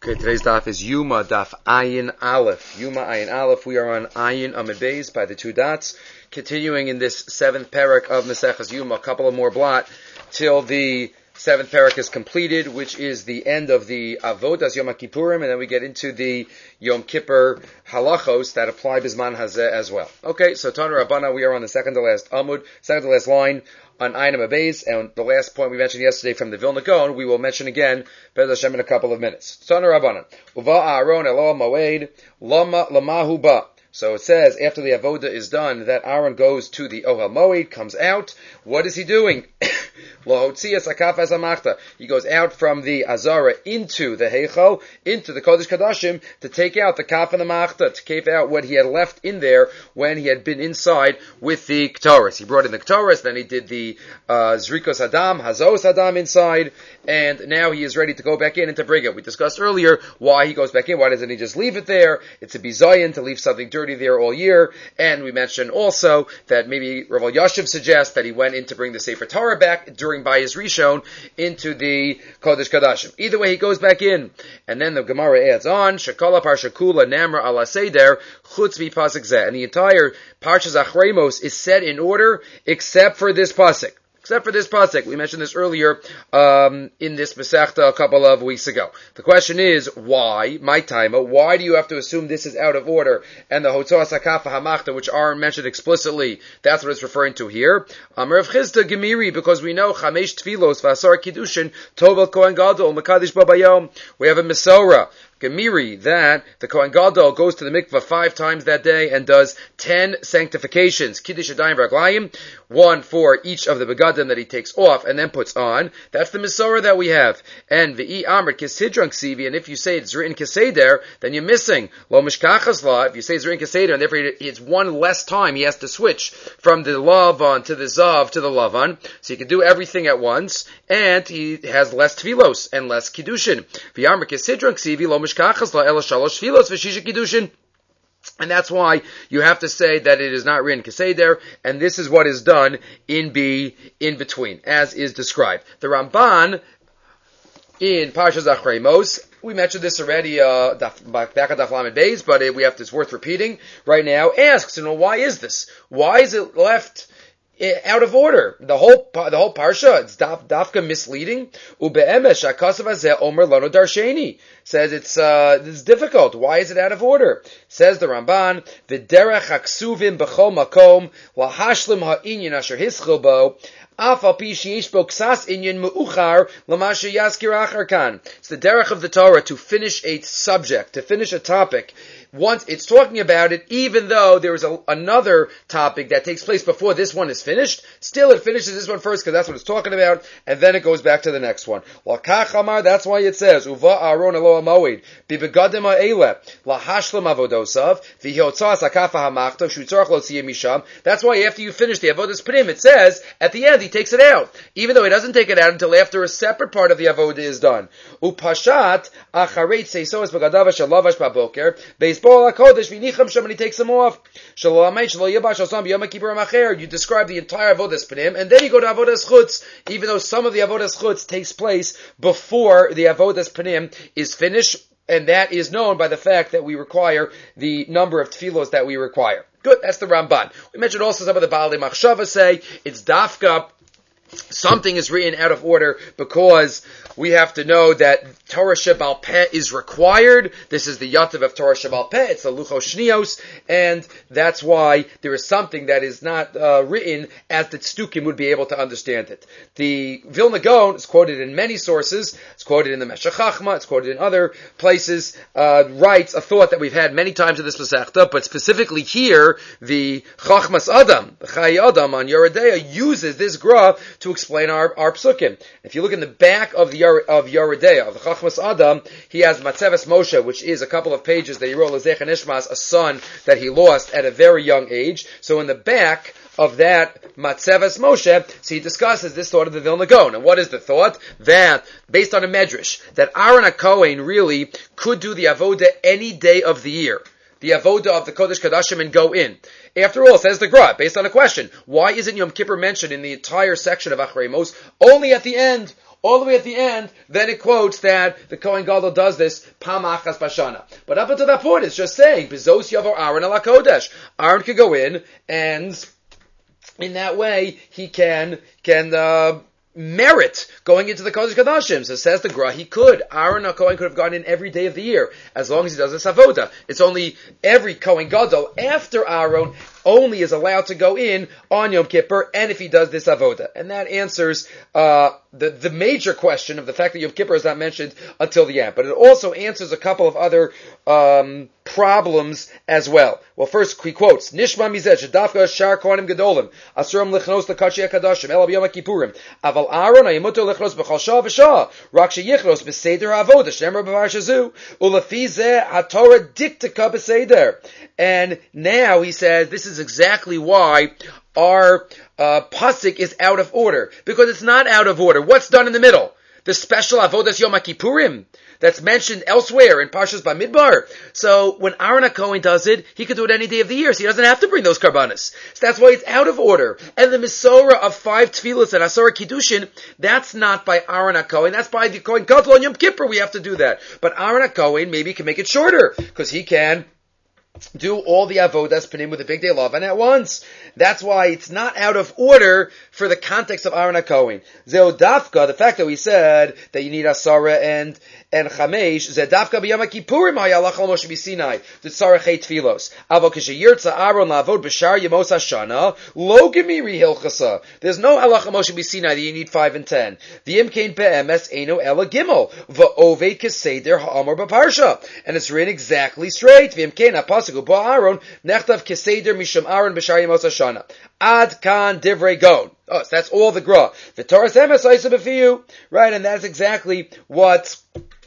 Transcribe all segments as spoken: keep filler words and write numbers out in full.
Okay, today's daf is Yuma, daf Ayin Aleph. Yuma Ayin Aleph. We are on Ayin Amid Beis by the two dots. Continuing in this seventh parak of Maseches Yuma, a couple of more blot till the seventh parak is completed, which is the end of the Avodas Yom Kippurim, and then we get into the Yom Kippur halachos that apply Bisman Hazeh as well. Okay, so Tana Rabbana, we are on the second to last Amud, second to last line on Ayin Amid Beis, and the last point we mentioned yesterday from the Vilna Gaon, we will mention again, Bez Hashem, in a couple of minutes. Tana Rabbana, Uva Aaron Elo Moed, Lama Lamahu Ba. So it says, after the avoda is done, that Aaron goes to the Ohel Moed, comes out. What is he doing? He goes out from the Azara into the Heichal, into the Kodesh Kadashim, to take out the Kaf and the Machta, to take out what he had left in there when he had been inside with the K'taris. He brought in the K'taris, then he did the uh, Zrikos Adam, Hazos Adam inside, and now he is ready to go back in and to bring it. We discussed earlier why he goes back in. Why doesn't he just leave it there? It's a bizayin to leave something dirty there all year. And we mentioned also that maybe Rav Yashiv suggests that he went in to bring the Sefer Torah back during Bayis Rishon into the Kodesh Kadashim. Either way, he goes back in. And then the Gemara adds on, Shekala Parsha Kula Namra Ala Seder Chutz Mi Pasuk Zeh. And the entire Parshas Achremos is said in order except for this pasuk. Except for this pasuk. We mentioned this earlier um, in this Masechta a couple of weeks ago. The question is, why, my timer, why do you have to assume this is out of order? And the Hotzos HaKafa HaMachta, which are mentioned explicitly, that's what it's referring to here. Amar Rav Chisda Gemiri, because we know Chamesh Tfilos Vasar Kiddushin Tovel Kohen Gadol Makadish Babayom. We have a Mesorah Gemiri that the Kohen Gadol goes to the mikvah five times that day and does ten sanctifications, Kiddush Adayim Raglayim, one for each of the begadim that he takes off and then puts on. That's the Mesorah that we have. And V'i Amr Kisidran Ksivi, and if you say it's written Keseder, then you're missing Lo Mishkachas La. If you say it's written Keseder, and therefore it's one less time he has to switch from the Lavan to the Zav to the Lavan, so he can do everything at once, and he has less Tfilos and less Kiddushin. V'i Amr Kisidran Ksivi Lo Mishkachas and that's why you have to say that it is not written Keseder, and this is what is done in B, in between, as is described. The Ramban, in Parshas Achremos, we mentioned this already, uh, back at Daf Lamed Beis, but it, we have, it's worth repeating right now, asks, you know, why is this? Why is it left out of order? The whole the whole parsha, it's daf, dafka misleading. Ube'emesh hakasav hazeh omer lano darsheni, says it's uh, it's difficult. Why is it out of order? Says the Ramban, v'derech haksuvim b'chol makom lahashlim ha'inyan asher hischil bo. It's the derech of the Torah to finish a subject, to finish a topic. Once it's talking about it, even though there is a, another topic that takes place before this one is finished, still it finishes this one first because that's what it's talking about, and then it goes back to the next one. That's why it says, Uva Aaron Elo Moed, Bibegadim Ha'ele, Lahashlam Avodosav, V'hiotzas Hakafa Hamachtav, Shutzarach Lo Tziyeh Misham. That's why after you finish the Avodas Pnim, it says, at the end, he takes it out. Even though he doesn't take it out until after a separate part of the Avodah is done. Upashat, Acharei Tzeisos Begadav Shalavash Baboker, Beis Bol HaKodesh V'nicham Shem, and he takes them off. Shalomay Shalo Yabash Osam B'Yom Kippurim Acher. You describe the entire Avodas Pnim, and then you go to Avodas Chutz, even though some of the Avodas Chutz takes place before the Avodas Pnim is finished, and that is known by the fact that we require the number of tefillos that we require. Good, that's the Ramban. We mentioned also some of the Baalei Machshava say it's dafka, something is written out of order because we have to know that Torah Shebal Peh is required. This is the Yativ of Torah Shebal Peh. It's the Luchos Shnios, and that's why there is something that is not uh, written as the Tzdukim would be able to understand it. The Vilna Gaon is quoted in many sources. It's quoted in the Meshech Chachma. It's quoted in other places. Uh, writes a thought that we've had many times in this Masechta, but specifically here, the Chachmas Adam, the Chai Adam on Yoredeya, uses this gra to explain our, our psukim. If you look in the back of the of Yoredeya, of the Chachmas Adam, he has Matzeves Moshe, which is a couple of pages that he wrote Lezech Nishmas, a son that he lost at a very young age. So in the back of that Matzeves Moshe, so he discusses this thought of the Vilna Gaon. And what is the thought? That, based on a medrash, that Aaron HaKohen really could do the avodah any day of the year. The avodah of the Kodesh Kadashim and go in. After all, says the Gra, based on a question, why isn't Yom Kippur mentioned in the entire section of Achremos, only at the end? all the way at the end, then it quotes that the Kohen Gadol does this Pamachas Bashana. But up until that point, it's just saying, Bizos Yavor Aaron ala Kodesh. Aaron could go in, and in that way, he can, can, uh, merit going into the Kodesh Kadashim. So says the Gra, he could. Aaron HaKohen could have gone in every day of the year, as long as he does this avoda. It's only every Kohen Gadol after Aaron only is allowed to go in on Yom Kippur, and if he does this avoda. And that answers uh, the, the major question of the fact that Yom Kippur is not mentioned until the end. But it also answers a couple of other um, problems as well. Well, first he quotes, Nishma mizeh shedafka shar kohanim gedolim asuram lechnos lekachi hakadashim ela b'yom kippurim aval Aaron hayamuto lechnos b'chol shah v'shah rak sheyichnos b'seder ha'avoda shemar b'var shazu ulefi zeh haTorah diktika b'seder. And now he says this is exactly why our uh, pasuk is out of order, because it's not out of order. What's done in the middle? The special avodas Yom Kippurim that's mentioned elsewhere in Parshas Bamidbar. So when Aaron HaKohen does it, he could do it any day of the year, so he doesn't have to bring those karbanos. So that's why it's out of order. And the Mesorah of five tefillas and Asara Kiddushin, that's not by Aaron HaKohen, that's by the Kohen Gadol on Yom Kippur. We have to do that. But Aaron HaKohen maybe can make it shorter, because he can do all the avodas panim with a big day love and at once. That's why it's not out of order for the context of Aaron HaKohen. Zeo dafka, the fact that we said that you need Asara and and Chamesh, Zeh dafka b'Yom Kippurim hayalach al Moshe b'Sinai, the tzarechei tfilos. Avo k'sheyirtza Aaron la'avod b'shar yemos hashana, lo gemiri hilchasa. There's no halacha Moshe b'Sinai that you need five and ten. V'im kein be'emes eino ela gimel, v'ovei keseder ha'amor b'parsha. And it's written exactly straight. V'im kein ha'pas Aaron, nechtav keseder misham Aaron b'shar yemos hashana. Ad kan divrei gon. Oh, so that's all the gra. The Torah emes isa b'fiyu. Right, and that's exactly what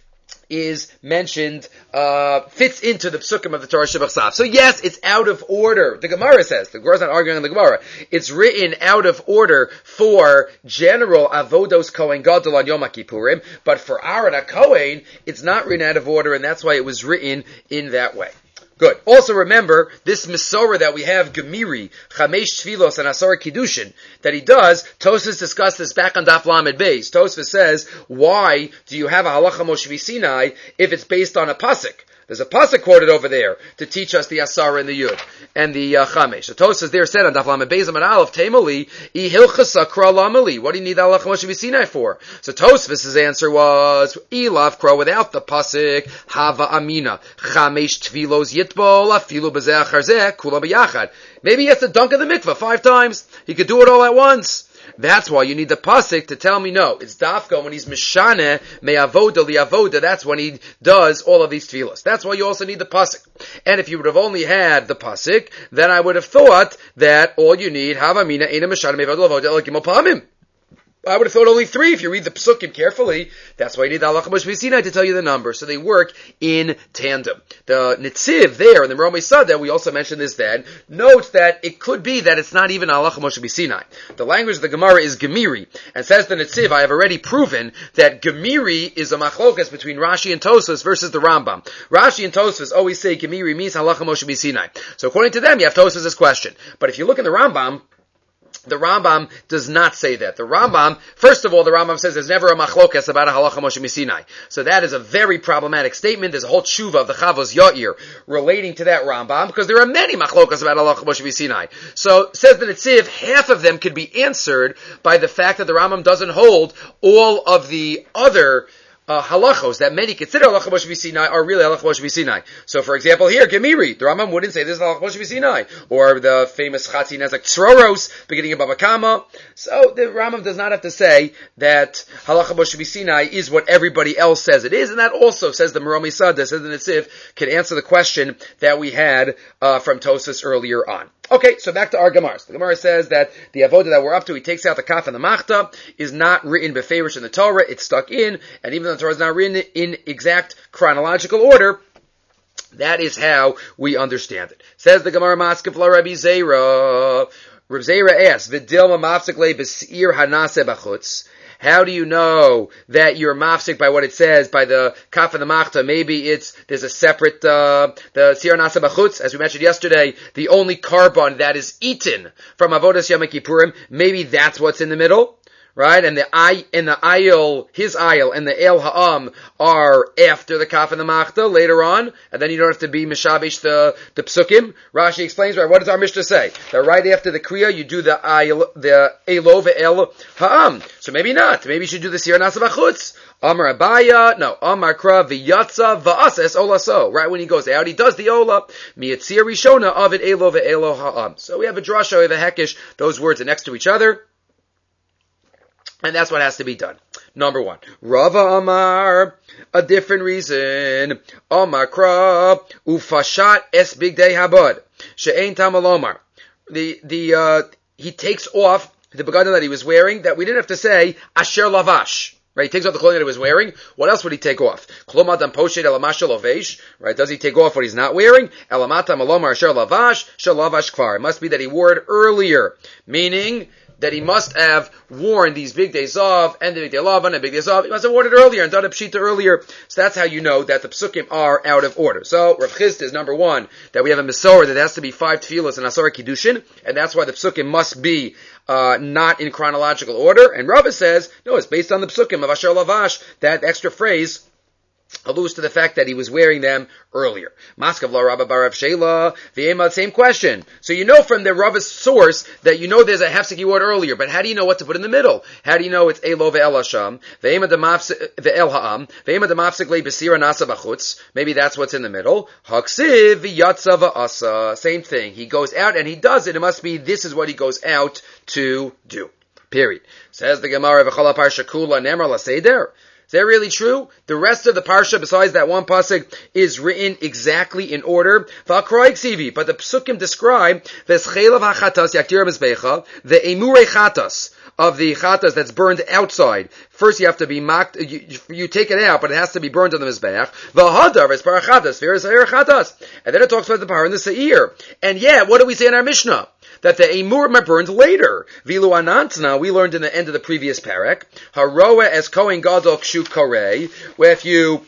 is mentioned, uh, fits into the psukim of the Torah Shebachsav. So yes, it's out of order. The Gemara says, the Gemara's not arguing on the Gemara, it's written out of order for general avodos Kohen Gadol on Yom Kippurim, but for Aaron HaKohen, it's not written out of order, and that's why it was written in that way. Good. Also remember, this Mesorah that we have, Gemiri, Chamesh Tfilos, and Asar Kiddushin, that he does, Tosfos discussed this back on Daf Lamed Beis. Tosfos says, why do you have a Halacha Moshe Sinai if it's based on a pasuk? There's a pasuk quoted over there to teach us the Asara and the Yud and the uh, Chamesh. So Tosfos there said on Daf Lamed Beis Amud Aleph Temali I Hilchasa Kra Lamali. What do you need the Halacha Moshe Sinai for? So Tosfos' answer was Ilav Kra without the pasuk Hava Amina Chamesh Tvilos Yitbol Afilu Bezeh Charzeh Kula B'Yachad. Maybe he has to dunk in the mikveh five times. He could do it all at once. That's why you need the pasuk to tell me no. It's dafka when he's mishane me'avoda li'avoda. That's when he does all of these tefillos. That's why you also need the pasuk. And if you would have only had the pasuk, then I would have thought that all you need havamina ena mishane me'avoda li'avoda like gimel pamim. I would have thought only three if you read the psukim carefully. That's why you need the Halacha Moshe Sinai to tell you the number. So they work in tandem. The Netziv there in the Romei Sada, we also mentioned this then, notes that it could be that it's not even Halacha Moshe Sinai. The language of the Gemara is Gemiri. And says the Netziv, I have already proven that Gemiri is a machlokas between Rashi and Tosfos versus the Rambam. Rashi and Tosfos always say Gemiri means Halacha Moshe Sinai. So according to them, you have Tosfos' question. But if you look in the Rambam, the Rambam does not say that. The Rambam, first of all, the Rambam says there's never a machlokas about a halacha Moshe Sinai. So that is a very problematic statement. There's a whole tshuva of the Chavos Yair relating to that Rambam, because there are many machlokas about halacha Moshe Sinai. So, says the Netziv, half of them could be answered by the fact that the Rambam doesn't hold all of the other Uh, halachos that many consider halacha Moshe Sinai are really halacha Moshe Sinai. So, for example, here Gemiri, the Rambam wouldn't say this is halacha Moshe Sinai, or the famous Chatzi Nezek Tzroros, beginning of Baba Kama. So the Rambam does not have to say that halacha Moshe Sinai is what everybody else says it is, and that also says the Romei Sada, says the Netziv, can answer the question that we had uh, from Tosfos earlier on. Okay, so back to our Gemara. The Gemara says that the avodah that we're up to, he takes out the kaf and the machta, is not written beferish in the Torah, it's stuck in, and even though the Torah is not written in exact chronological order, that is how we understand it. Says the Gemara Maskef la Rabbi Zera. Rabbi Zera asks, V'dilma mafsek le b's'ir hanase b'chutz. How do you know that you're mafsik by what it says, by the kaf and the machta? Maybe it's, there's a separate, uh, the sir nasa b'chutz, as we mentioned yesterday, the only carbon that is eaten from avodas Yom Kippurim, maybe that's what's in the middle. right? And the I and the ayil, his ayil, and the el ha'am are after the kaf and the machta later on, and then you don't have to be mishabish the the psukim. Rashi explains, right? What does our Mishnah say? That right after the kriya, you do the ayil, the elo ve'el ha'am. So maybe not. Maybe you should do the sir nasa v'chutz. Amar Abaya, no, Amar Kra v'yatza v'ases olaso. Right when he goes out, he does the ola. Miyatzir rishona of it elo ve'elo ha'am. So we have a drasha, we have a hekish. Those words are next to each other. And that's what has to be done. Number one. Rava Amar, a different reason. Amar Kra, ufashat es bigdei habad. She'ein tamalomar. The, the, uh, he takes off the begadim that he was wearing, that we didn't have to say, asher lavash. Right, he takes off the clothing that he was wearing. What else would he take off? Klomadam poshet elamashal ovesh. Right, does he take off what he's not wearing? Elamatam alomar asher lavash, shel lavash kvar. It must be that he wore it earlier. Meaning, that he must have worn these big days of, and the big day lavan, and big days of. He must have worn it earlier and done a pshita earlier. So that's how you know that the psukim are out of order. So Rav Chisda is number one, that we have a Mesorah that has to be five tefillos and asara kiddushin, and that's why the psukim must be uh, not in chronological order. And Rava says, no, it's based on the psukim of Asher Lavash, that extra phrase alludes to the fact that he was wearing them earlier. Maskav la Rabba Barav Shela, the same question. So you know from the Rava's source that you know there's a hefsek you word earlier, but how do you know what to put in the middle? How do you know it's Elo ve'el hasham, ve'ema ve'el ha'am, ve'ema demafsek le besira nasa b'chutz? Maybe that's what's in the middle. Haksiv v'yatza v'asa. Same thing. He goes out and he does it. It must be this is what he goes out to do. Period. Says the Gemara, v'chala parsha kula nemar l'seder. Is that really true? The rest of the parsha, besides that one pasuk, is written exactly in order. But the psukim describe the schelav hachatas yaktir mizbecha, the emure chatas of the chatas that's burned outside. First, you have to be mocked. You, you take it out, but it has to be burned on the mizbeach. V'hadar is parachatas, ve'er seir chatas, and then it talks about the par in the seir. And yet, what do we say in our Mishnah? That the emurim are burned later. Vilu anantna, we learned in the end of the previous parak. Haroa as kohen gadol kshu korei, where if you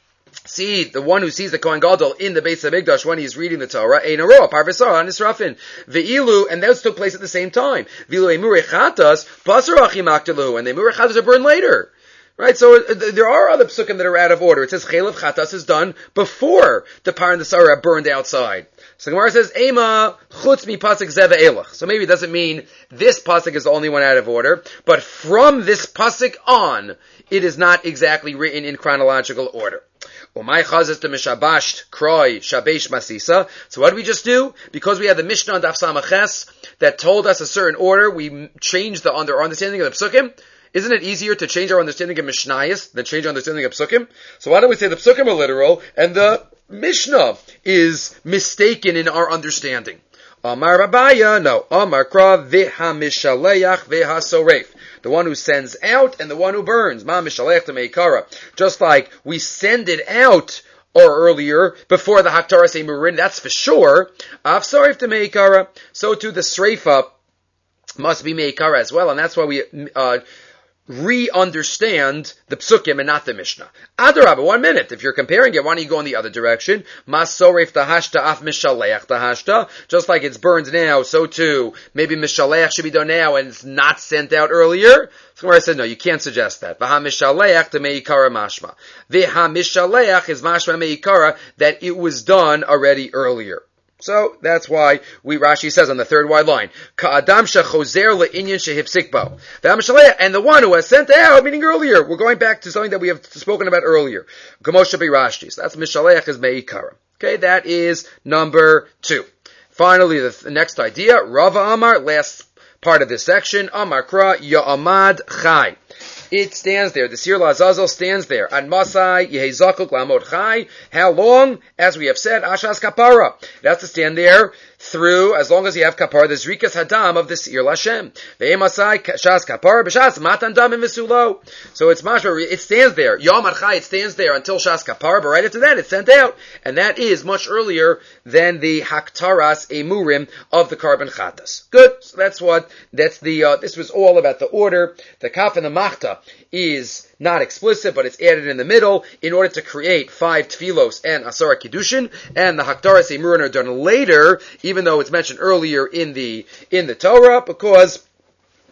see the one who sees the kohen gadol in the Beis Hamikdash when he's reading the Torah, ein haroa parvasar on Nisrafin. Ve'ilu, and those took place at the same time. Vilu emurei chatas basar achim aktalu, and the emurei chatas are burned later. Right, so uh, there are other psukim that are out of order. It says chelav chatas is done before the par and the sarah burned outside. So Gemara says, Ema chutz mi pasuk zeva elach. So maybe it doesn't mean this pasuk is the only one out of order, but from this pasuk on, it is not exactly written in chronological order. Umay chazes to mishabasht kroi shabesh masisa. So what did we just do? Because we had the Mishnah on Daf Samaches that told us a certain order, we changed the under understanding of the psukim. Isn't it easier to change our understanding of Mishnayos than change our understanding of Psukim? So why don't we say the Psukim are literal and the Mishnah is mistaken in our understanding? Amar Rabaya, no. Amar Kra veha mishaleach veha soref. The one who sends out and the one who burns. Ma mishaleach to meikara. Just like we send it out or earlier, before the Haktaras Emurin, that's for sure. Av soref to meikara. So too the Sreifa must be meikara as well, and that's why we, uh, re-understand the psukim and not the Mishnah. Adarabah, one minute. If you're comparing it, why don't you go in the other direction? Masoref tahashta af mishaleach tahashta. Just like it's burned now, so too, maybe mishaleach should be done now and it's not sent out earlier. So where I said, no, you can't suggest that. Vaha mishaleach to meikara mashma. Vaha mishaleach is mashma meikara that it was done already earlier. So that's why we Rashi says on the third wide line, Ka'adam shechozer le'inyan shehipsikbo. And the one who has sent out, meaning earlier, we're going back to something that we have spoken about earlier. Gamosha Rashti. So that's Mishaleach is Meikara. Okay, that is number two. Finally, the, the next idea, Rava Amar, last part of this section, Amar Kra Ya'amad Chai. It stands there. The Sir Lazazel stands there. An Masai Yehezakuk Lamod Chai. How long? As we have said, Ashas Kapara. It has to stand there through, as long as you have Kapara, the Zrikas Hadam of the Sir Lashem. The Masai Shas Kapara, B'Shas Matan Dam Misulo. So it's mashma, it stands there. Yom Chai, it stands there until Shas Kapara, but right after that, it's sent out. And that is much earlier than the Haktaras Emurim of the Karban Chatas. Good. So that's what, that's the, uh, this was all about the order. The Kaf and the Machta is not explicit, but it's added in the middle in order to create five tfilos and asara kiddushin, and the haktaras emurin are done later, even though it's mentioned earlier in the in the Torah, because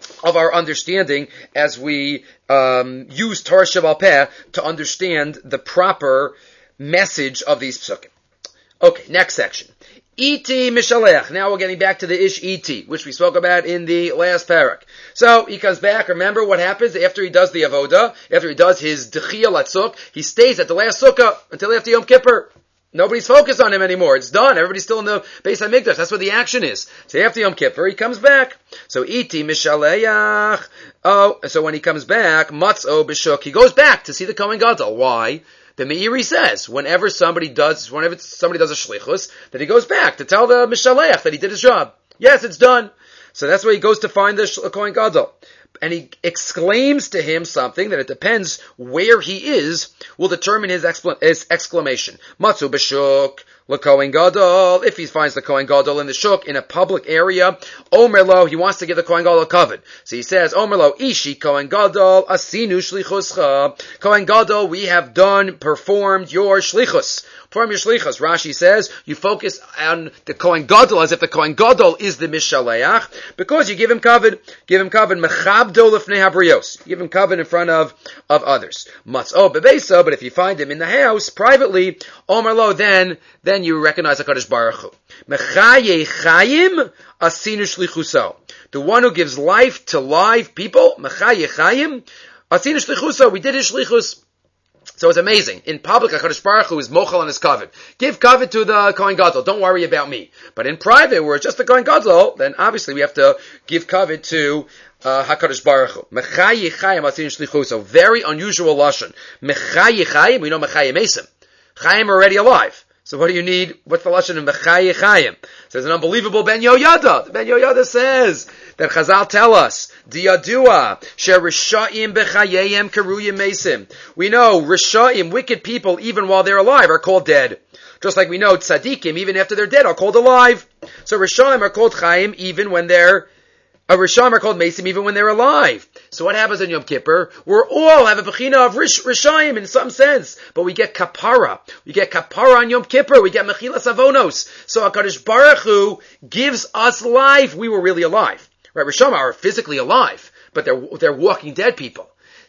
of our understanding as we um, use Torah Sheba'al Peh to understand the proper message of these psukim. Okay, next section. Iti mishalech. Now we're getting back to the ish iti, which we spoke about in the last parak. So he comes back. Remember what happens after he does the avoda, after he does his dechiyah latzuk, he stays at the last sukkah until after Yom Kippur. Nobody's focused on him anymore. It's done. Everybody's still in the Beis HaMikdash. That's where the action is. So after Yom Kippur, he comes back. So iti mishaleach. Oh, so when he comes back, matzo b'shuk. He goes back to see the Kohen Gadol. Why? The Meiri says, whenever somebody does, whenever somebody does a shlichus, that he goes back to tell the mishaleach that he did his job. Yes, it's done. So that's why he goes to find the Kohen Gadol. And he exclaims to him something that it depends where he is will determine his, expl- his exclamation. Matzu b'shuk l'Kohen Gadol. If he finds the Kohen Gadol in the shuk in a public area, Omer lo, he wants to give the Kohen Gadol covet. So he says, Omer lo, ishi Kohen Gadol asinu shlichuscha. Kohen Gadol, we have done, performed your shlichus. Perform your shlichus. Rashi says, you focus on the Kohen Gadol as if the Kohen Gadol is the mishaleach, because you give him covet. Give him covet. Mechabdo lefnei habrios. Give him covet in front of, of others. Matz'o bebeisa, but if you find him in the house, privately, Omer lo, then, then you recognize HaKadosh Baruch Hu. Mechaye chayim asinu shlichuso. The one who gives life to live people, Mechaye chayim asinu shlichuso. We did his shlichus. So it's amazing. In public, HaKadosh Baruch Hu is mochel on his kavod. Give kavod to the Kohen Gadol. Don't worry about me. But in private, where it's just the Kohen Gadol, then obviously we have to give kavod to uh, HaKadosh Baruch Hu. Mechaye chayim asinu shlichuso. Very unusual lashon. Mechaye chayim, we know Mechaye mesim. Chayim are already alive. So what do you need? What's the lashon in Mechaye Chayim? There's an unbelievable Ben Yoyada. The Ben Yoyada says that Chazal tell us, Diyadua, Sher Rishayim Bechayeyem Keruyim Mesim. We know Rishayim, wicked people, even while they're alive, are called dead. Just like we know Tzadikim, even after they're dead, are called alive. So Rishayim are called Chayim, even when they're A Rishayim are called Mesim even when they're alive. So what happens on Yom Kippur? We're all have a bechina of Rish, Rishayim in some sense, but we get kapara. We get kapara on Yom Kippur. We get mechilas avonos. So HaKadosh Baruch Hu gives us life. We were really alive. Right? Rishayim are physically alive, but they're they're walking dead people.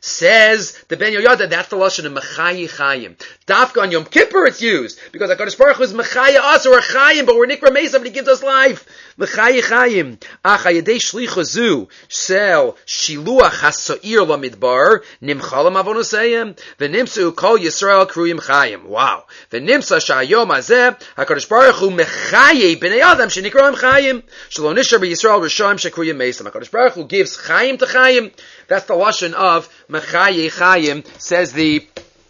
Says the Ben Yoyada, that's the lashon of Mechaye Chayim. Dafka on Yom Kippur it's used, because HaKadosh Baruch Hu is Mechaye us, or Chayim, but we're Nikra Mesa, but He gives us life. Mechaye Chayim. Ach hayedei shlichazu, sel shiluach hasoir lamidbar, nimchalam avonosayim, v'nimsu kol Yisrael kruyim Chayim. Wow. V'nimsa shayom hazeh, HaKadosh Baruch Hu Mechaye b'nei Adam shenikroim Chayim, shelo nishar b'Yisrael rishayim shekruyim Mesa. HaKadosh Baruch Hu gives Chayim to Chayim. That's the lashon of Mechaye Chayim, says the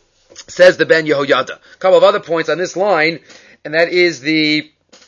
says the Ben Yehoyada. A couple of other points on this line, and that is the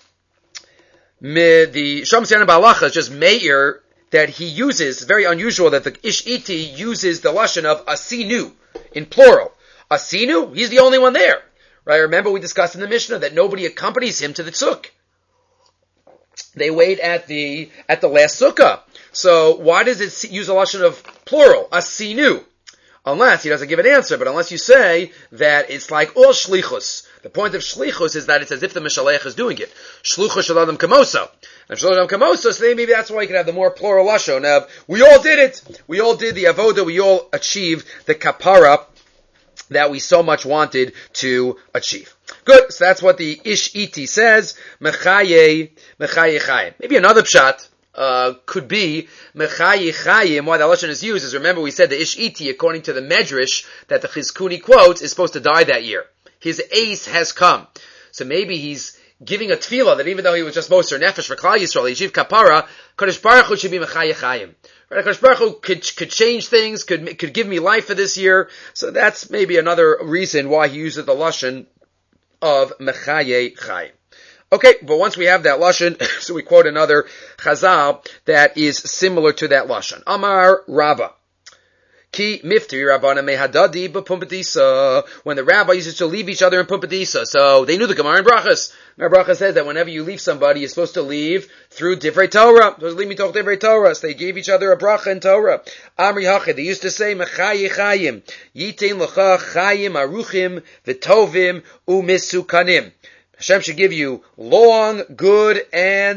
the Shom Siana Ba'alacha is just Meir that he uses. Very unusual that the Ish Iti uses the lashon of Asinu in plural. Asinu, he's the only one there, right? Remember we discussed in the Mishnah that nobody accompanies him to the tzuk. They wait at the at the last sukkah. So why does it use a lashon of plural, asinu? Unless he doesn't give an answer, but unless you say that it's like all shlichus. The point of shlichus is that it's as if the mishaleach is doing it. Shluchus shel adam kamoso. And shel adam kamoso, so maybe that's why you can have the more plural lashon of, we all did it. We all did the avoda. We all achieved the kapara that we so much wanted to achieve. Good. So that's what the Ish Iti says. Mechaye, Mechaye Chayim. Maybe another pshat. Uh, could be Mechaye Chayim. Why the lashon is used is, remember we said the Ish Iti, according to the Medrash that the Chizkuni quotes, is supposed to die that year. His ace has come. So maybe he's giving a tefillah that even though he was just Moser Nefesh for Klal Yisrael, Yishiv Kapara, Kadosh Baruch Hu should be Mechaye Chayim. Right? Kadosh Baruch Hu could, could change things, could, could give me life for this year. So that's maybe another reason why he uses the lashon of Mechaye Chayim. Okay, but once we have that lashon, so we quote another chazal that is similar to that lashon. Amar Rabba. Ki miftri rabbana mehadadi b'pumbedisa. When the rabbi used to leave each other in pumbedisa. So they knew the Gemara in Brachas. Now Brachas says that whenever you leave somebody, you're supposed to leave through Divrei Torah. So leave me talk Divrei Torah. So they gave each other a bracha in Torah. Amri hachid. They used to say, Mechaye Chayim. Yitain l'cha chayim aruchim v'tovim u'misukanim. Hashem should give you long, good, and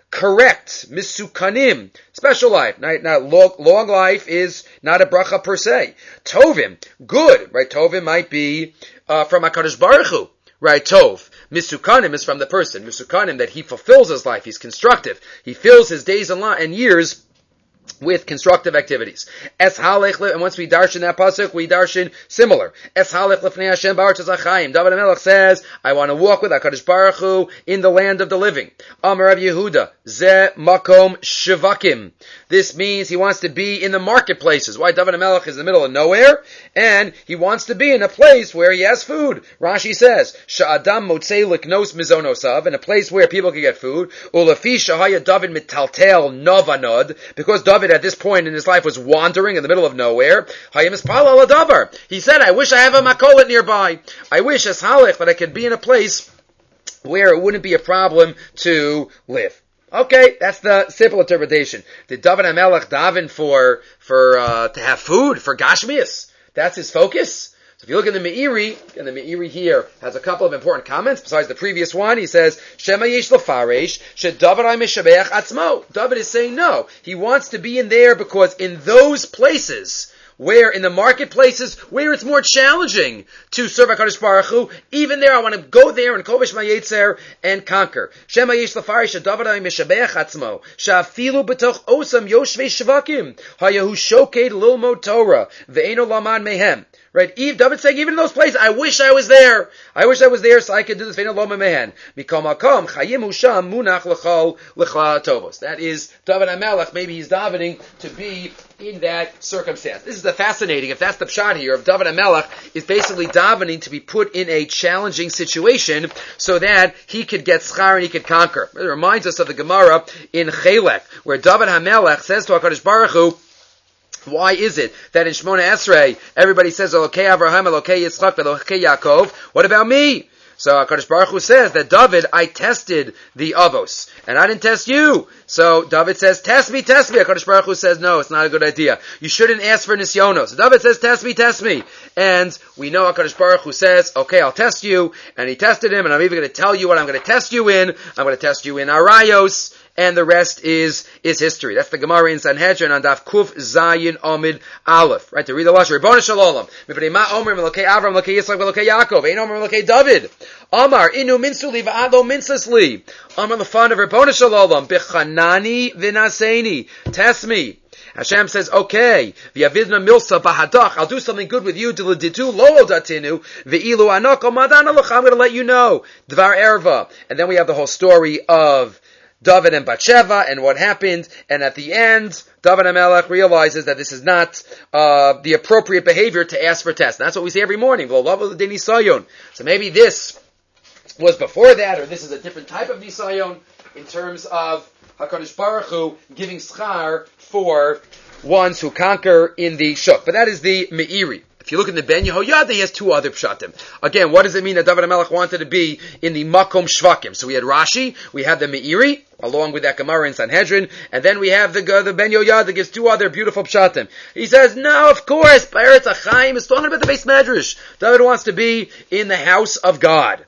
correct, misukanim, special life. Now, now long, long life is not a bracha per se. Tovim, good, right? Tovim might be uh, from HaKadosh Baruch Hu, right? Tov. Misukanim is from the person. Misukanim, that he fulfills his life, he's constructive. He fills his days and, li- and years with constructive activities. Es halech, and once we darshan that pasuk, we darshan similar. Es halech lefnei Hashem ba'artz ha'chaim. David HaMelech says, I want to walk with HaKadosh Baruch Hu in the land of the living. Amar Rav Yehuda, ze makom shivakim. This means he wants to be in the marketplaces. Why? David HaMelech is in the middle of nowhere, and he wants to be in a place where he has food. Rashi says, sha'adam motzei liknos mizonosav, in a place where people can get food. Ulefi shahaya David mitaltel novanod, because David at this point in his life was wandering in the middle of nowhere. He said, I wish I have a makolet nearby. I wish as halech that I could be in a place where it wouldn't be a problem to live. Okay, that's the simple interpretation. Did David HaMelech daven for, for, uh, to have food, for Gashmias? That's his focus? So if you look in the Meiri, and the Meiri here has a couple of important comments besides the previous one. He says, Shema yesh lefaresh, she David mishabeach atzmo. David is saying no. He wants to be in there because in those places, where in the marketplaces, where it's more challenging to serve HaKadosh Baruch Hu, even there I want to go there and kovish ma'yetzer and conquer. Shema yesh lefaresh, she David mishabeach atzmo, she'afilu b'toch osam yoshvei shvakim, hayahu shoked lilmod Torah, ve'eno laman mehem. Right? Eve, David's saying, even in those places, I wish I was there. I wish I was there so I could do this. That is David HaMelech. Maybe he's davening to be in that circumstance. This is the fascinating, if that's the pshat here, of David HaMelech, is basically davening to be put in a challenging situation so that he could get schar and he could conquer. It reminds us of the Gemara in Chelek, where David HaMelech says to HaKadosh Baruch Hu, why is it that in Shemona Esrei everybody says Elokei Avraham, Elokei Yitzchak, Elokei Yaakov? What about me? So HaKadosh Baruch Hu says that David, I tested the Avos, and I didn't test you. So David says, test me, test me. HaKadosh Baruch Hu says, no, it's not a good idea. You shouldn't ask for nisyonos. So David says, test me, test me. And we know HaKadosh Baruch Hu says, okay, I'll test you. And he tested him, and I'm even going to tell you what I'm going to test you in. I'm going to test you in Arayos. And the rest is, is history. That's the Gemara in Sanhedrin on Daf Kuf Zayin Omid Aleph. Right, to read the Lashon. Rebbeinu Shalom. Mipnei ma omrim elokei Avram, elokei Yitzchak, elokei Yaakov. Ein omrim elokei David. Amar, inu minsuli va'ado minsasli. Amar lefan of Rebbeinu Shalom. Bichanani v'naseni. Test me. Hashem says, okay, v'yavidna milsa bahadach, I'll do something good with you, d'leditu lo datinu, v'ilu anoko madana locha, I'm going to let you know, dvar erva. And then we have the whole story of David and Bathsheba and what happened, and at the end, David HaMelech realizes that this is not uh, the appropriate behavior to ask for tests. And that's what we say every morning. So maybe this was before that, or this is a different type of nisayon in terms of HaKadosh Baruch Hu giving schar for ones who conquer in the shuk. But that is the Meiri. If you look in the Ben Yehoyada, he has two other pshatim. Again, what does it mean that David HaMelech wanted to be in the Makom Shvakim? So we had Rashi, we had the Meiri, along with that Gemara in Sanhedrin, and then we have the, the Ben Yehoyada that gives two other beautiful pshatim. He says, no, of course, B'eretz HaChaim is talking about the Beis Medrash. David wants to be in the house of God.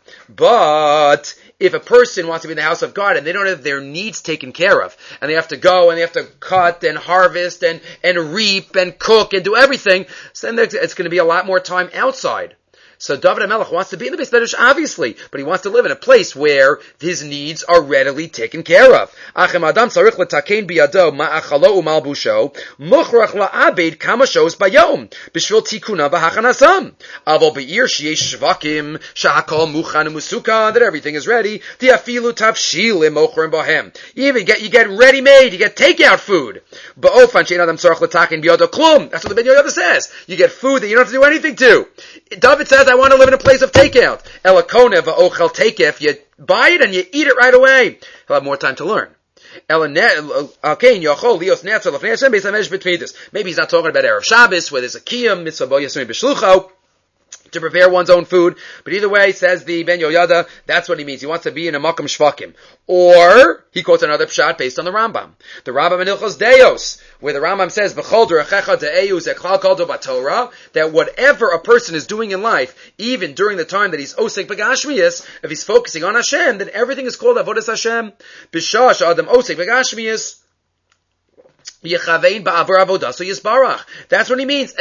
But if a person wants to be in the house of God and they don't have their needs taken care of, and they have to go and they have to cut and harvest and, and reap and cook and do everything, so then it's going to be a lot more time outside. So David HaMelech wants to be in the Beis Medrash, obviously, but he wants to live in a place where his needs are readily taken care of. Achem adam tzarich letaken biyado ma'achalo u'malbusho muchrach la'abed kama shos bayom b'shvil tikuna v'hachanasam avol be'ir sheyesh shvakim shahakol muchan u'musukan, that everything is ready, tiafilu tavshilim mochrim bahem. You even get, you get ready-made, you get takeout food. Ba'ofan she'en adam tzarich letaken biyado klum. That's what the Ben Yehoyada says. You get food that you don't have to do anything to. David says, I want to live in a place of takeout. Elakone va'ochel takef. You buy it and you eat it right away. He'll have more time to learn. Maybe he's not talking about Erev Shabbos, where there's a Kiyam, mitzvah bo yasumi b'shlucho. to prepare one's own food. But either way, says the Ben Yoyada, that's what he means. He wants to be in a Makam Shvakim. Or, he quotes another pshat based on the Rambam. The Rambam in Hilchos Deos, where the Rambam says, B'chol derechecha de'eyu zeklal kol b'Torah, that whatever a person is doing in life, even during the time that he's osek b'gashmiyas, if he's focusing on Hashem, then everything is called avodas Hashem. B'shah adam osek b'gashmiyas, that's what he means.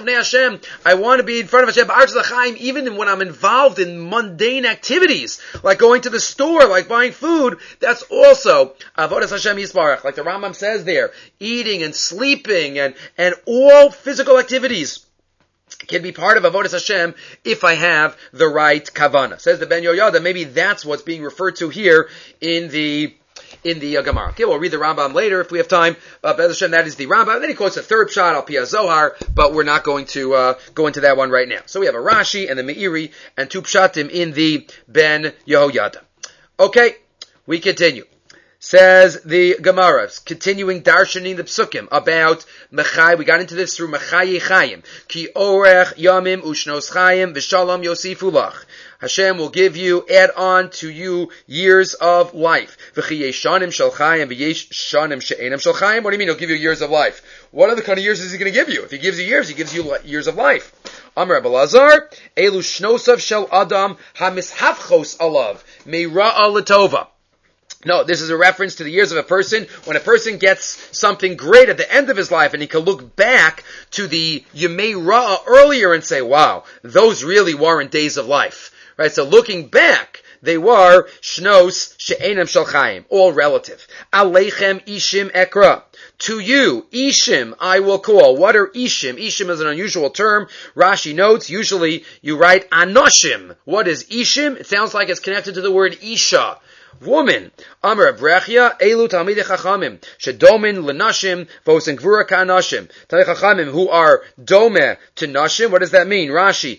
I want to be in front of Hashem, even when I'm involved in mundane activities, like going to the store, like buying food. That's also avodas Hashem Yisbarach, like the Rambam says there, eating and sleeping and, and all physical activities can be part of avodas Hashem if I have the right kavanah. Says the Ben Yoyada, maybe that's what's being referred to here in the in the uh, Gemara. Okay, we'll read the Rambam later if we have time. Uh, Be'ez Hashem, that is the Rambam. Then he quotes a third shot, Al Pia Zohar, but we're not going to uh, go into that one right now. So we have a Rashi and the Meiri and two pshatim in the Ben Yehoyada. Okay, we continue. Says the Gemara, continuing darshaning the psukim about Mechai. We got into this through Mechai Chayim. Ki orech yamim ushnos chayim v'shalom yosifu lach. Hashem will give you, add on to you years of life. V'chi yeshanim shel chayim v'yeshanim she'enam shel chayim. What do you mean he'll give you years of life? What other kind of years is he going to give you? If he gives you years, he gives you years of life. Amar Abelazar, elu shnosav shel adam hamishafchos alav meira'a l'tova. No, this is a reference to the years of a person. When a person gets something great at the end of his life and he can look back to the Yemei Ra'ah earlier and say, wow, those really weren't days of life. Right? So looking back, they were Shnos She'enam Shel Chaim, all relative. Aleichem Ishim Ekra. To you, Ishim, I will call. What are Ishim? Ishim is an unusual term. Rashi notes, usually you write Anoshim. What is Ishim? It sounds like it's connected to the word Isha. Woman, Amar Abrechia, Elu Talmidei Chachamim, Shedomin Lenashim, Vosen Gvura Ka'anashim. Talmidei Chachamim who are dome to Nashim. What does that mean? Rashi,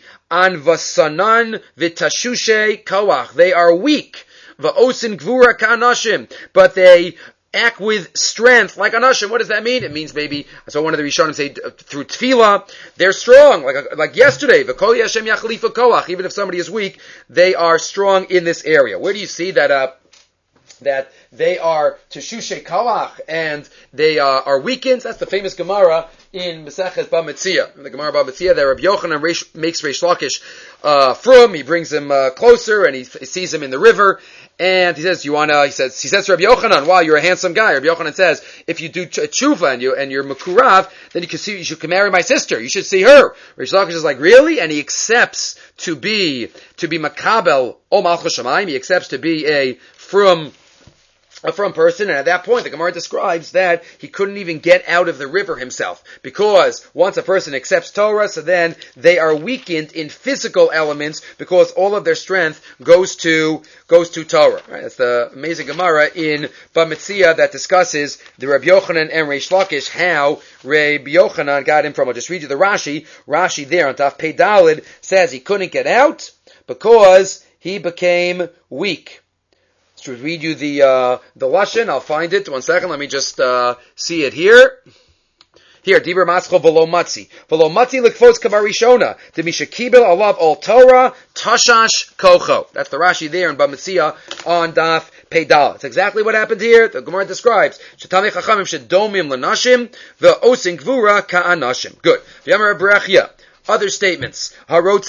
Anvasanan Vitashushe Kawach. They are weak. Va'osin Gvura Ka'anashim. But they act with strength like Anashim. What does that mean? It means maybe, I saw one of the Rishonim say through Tefillah, they're strong, like like yesterday, V'kol Yashem Yachlifa Koach. Even if somebody is weak, they are strong in this area. Where do you see that uh, that they are Teshushe Koach and they uh, are weakened? That's the famous Gemara in Maseches Bamitzia. In the Gemara Bamitzia, there Rabbi Yochanan Reish, makes Reish Lakish uh, from, he brings him uh, closer and he, he sees him in the river. And he says, "You wanna?" He says, "He says to Rabbi Yochanan, wow, you're a handsome guy." Rabbi Yochanan says, "If you do ch- tshuva and you and you're makurav, then you can see you should marry my sister. You should see her." Reish Lakish is like, "Really?" And he accepts to be to be makabel o malchus shamayim. He accepts to be a from. A from person, and at that point the Gemara describes that he couldn't even get out of the river himself, because once a person accepts Torah, so then they are weakened in physical elements because all of their strength goes to goes to Torah. Right? That's the amazing Gemara in Bamitzia that discusses the Rabbi Yochanan and Reish Lakish, how Rabbi Yochanan got him from. I'll just read you the Rashi. Rashi there on Taf Pei Dalid says he couldn't get out because he became weak. To read you the uh, the lashon, I'll find it. One second, let me just uh, see it here. Here, Dibur Maschol v'lo matzi, v'lo matzi likfos kavarishona, to mishakibel alav ol Torah tashash kocho. That's the Rashi there in Bamitzia on Daf Peidal. It's exactly what happened here. The Gemara describes shetamei chachamim shedomim lenashim ve'osin gvura ka'anashim. Good. V'yamer Berechia. Other statements. If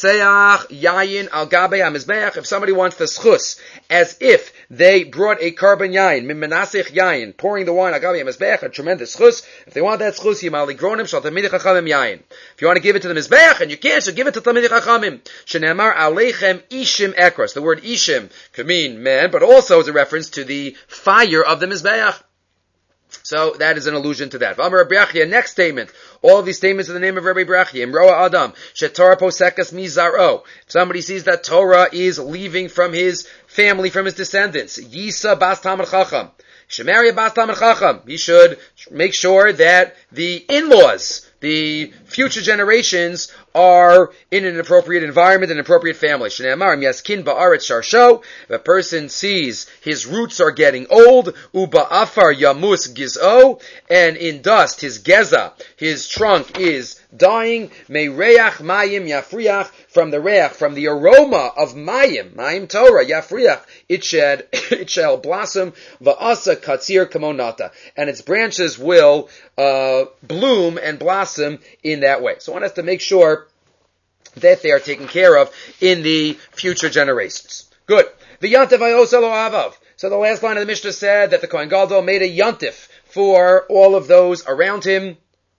somebody wants the schus, as if they brought a carbon yayin, mimenasich yayin, pouring the wine, al gabe hamizbeach, a tremendous schus. If they want that schus, yimali gronim shal tamidei chachamim yayin. If you want to give it to the mizbeach and you can't, so give it to tamidei chachamim. Shenemar aleichem ishim ekros. The word ishim could mean men, but also is a reference to the fire of the mizbeach. So that is an allusion to that. Amar Rabbi Brachia, next statement. All of these statements in the name of Rabbi Brachia. Imroa Adam, Shetorah posekas mizaro. If somebody sees that Torah is leaving from his family, from his descendants, Yisa bas Talmid Chacham. Shemari bas Talmid Chacham. He should make sure that the in-laws, the future generations, are in an appropriate environment, an appropriate family. Shneimar yaskin ba'aretz sharsho. If a person sees his roots are getting old, uba afar yamus gizo, and in dust his geza, his trunk is dying, may reach mayim yafriach, from the reach, from the aroma of mayim, mayim Torah, yafriach, it shall, it shall blossom, va'asa katzir kamonata, and its branches will uh, bloom and blossom in that way. So one has to make sure that they are taken care of in the future generations. Good. V'yantif hayoseh lo avav. So the last line of the Mishnah said that the Kohen Gadol made a yantif for all of those around him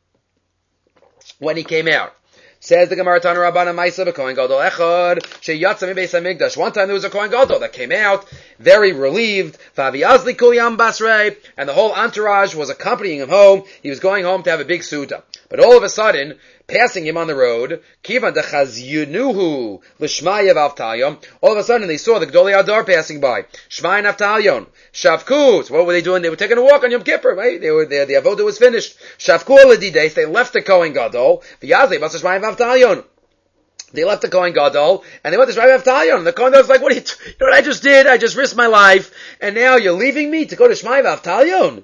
when he came out. Says the Gemara Tana Rabbana Maisa b'Kohen Gadol Echad sheyatza mibeis Hamikdash. One time there was a Kohen Gadol that came out very relieved. V'aviazli kul yam basrei, and the whole entourage was accompanying him home. He was going home to have a big suda. But all of a sudden, passing him on the road, kivan dechazyunuhu l'shmaya v'avtalyon. All of a sudden, they saw the Gedolei Hadar passing by. Shmaya and Avtalyon. Shavku. So what were they doing? They were taking a walk on Yom Kippur, right? They were there. The avoda was finished. Shavku l'dides. They left the Kohen Gadol. V'yazli b'as Shmaya v'avtalyon. They left the Kohen Gadol, and they went to Shmaya v'avtalyon. And the Kohen Gadol was like, what, are you, t- you know what I just did? I just risked my life, and now you're leaving me to go to Shmaya v'avtalyon?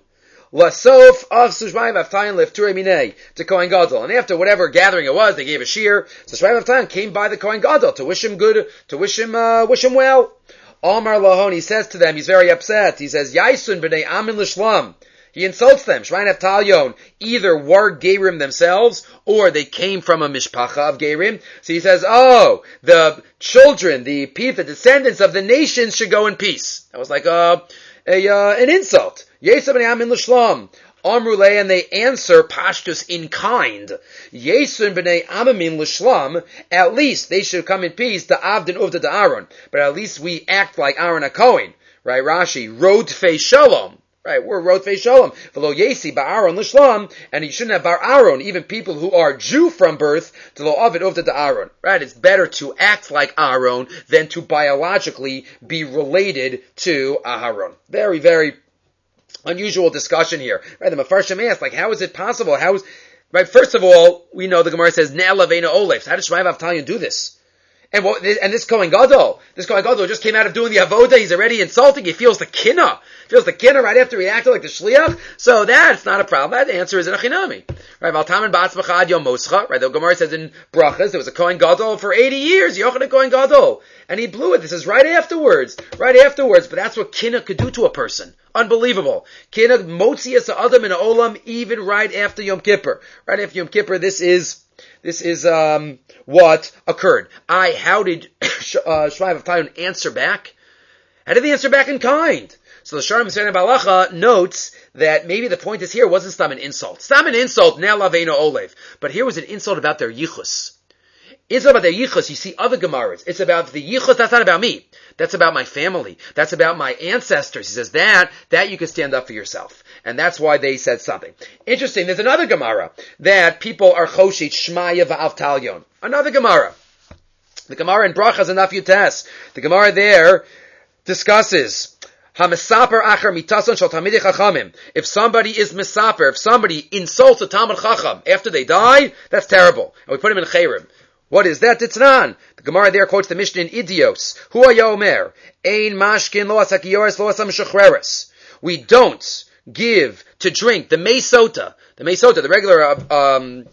Lasof of Shmaya v'avtalyon lefturei minei, to Kohen Gadol. And after whatever gathering it was, they gave a shear. So Shmaya v'avtalyon came by the Kohen Gadol to wish him good, to wish him, uh, wish him well. Amar lahon, he says to them, he's very upset. He says, Yaisun b'nei amin l'shlam. He insults them. Shmaya v'avtalyon either were Gerim themselves, or they came from a mishpacha of Gerim. So he says, oh, the children, the people, the descendants of the nations should go in peace. That was like a, a uh, an insult. Yesab b'nei amin l'shlam. Amrulei, and they answer pashtus in kind. Yesun b'nei amamin l'shlam. At least they should come in peace to Avdin Uvda to Aaron. But at least we act like Aaron HaKohen. Right, Rashi. Rodfei Shalom. Right, we're Rodfei Shalom. V'lo Yesi ba'Aaron l'shlam. And you shouldn't have bar Aaron, even people who are Jew from birth, to lo Avid Uvda to Aaron. Right, it's better to act like Aaron than to biologically be related to Aaron. Very, very unusual discussion here. Right, the Mefarshim asked, like, how is it possible? How is, right, first of all, we know the Gemara says, Ne'el Aveinu Olef. How did Shmaya v'avtalyon do this? And what, and this Kohen Gadol, this Kohen Gadol just came out of doing the avoda, he's already insulting, he feels the kinna, feels the kinna right after he acted like the shliach, so that's not a problem. That answer is in a chinami. Right, Valtaman Ba'atzmacha Ad Yom Moscha, right, the Gemara says in Brachas, there was a Kohen Gadol for eighty years, Yochanan Kohen Gadol, and he blew it. This is right afterwards, right afterwards, but that's what kinna could do to a person. Unbelievable. Kinna motzias adam in olam, even right after Yom Kippur. Right after Yom Kippur, this is, this is, um, what occurred. I, how did uh, Shmaya v'avtalyon answer back? How did they answer back in kind? So the Sharm Yisrael Balacha notes that maybe the point is here wasn't stam an insult. Stam an insult, Ne'el Aveinu Olev. But here was an insult about their yichus. It's about their yichus. You see other Gemaras. It's about the yichus. That's not about me. That's about my family. That's about my ancestors. He says that, that you can stand up for yourself. And that's why they said something. Interesting, there's another Gemara that people are choshit Shmaya v'avtalyon. Another Gemara. The Gemara in Brachas and Daf Yutes. The Gemara there discusses Hamisaper achar mitason shel talmidei chachamim. If somebody is misaper, if somebody insults a Talmid Chacham after they die, that's terrible. And we put him in Chayrim. What is that? Ditznan. The Gemara there quotes the Mishnah in Idios. Hu haya omer, ein mashkin lo asakiyoris lo asam. We don't give to drink the meisota, the meisota, the regular um,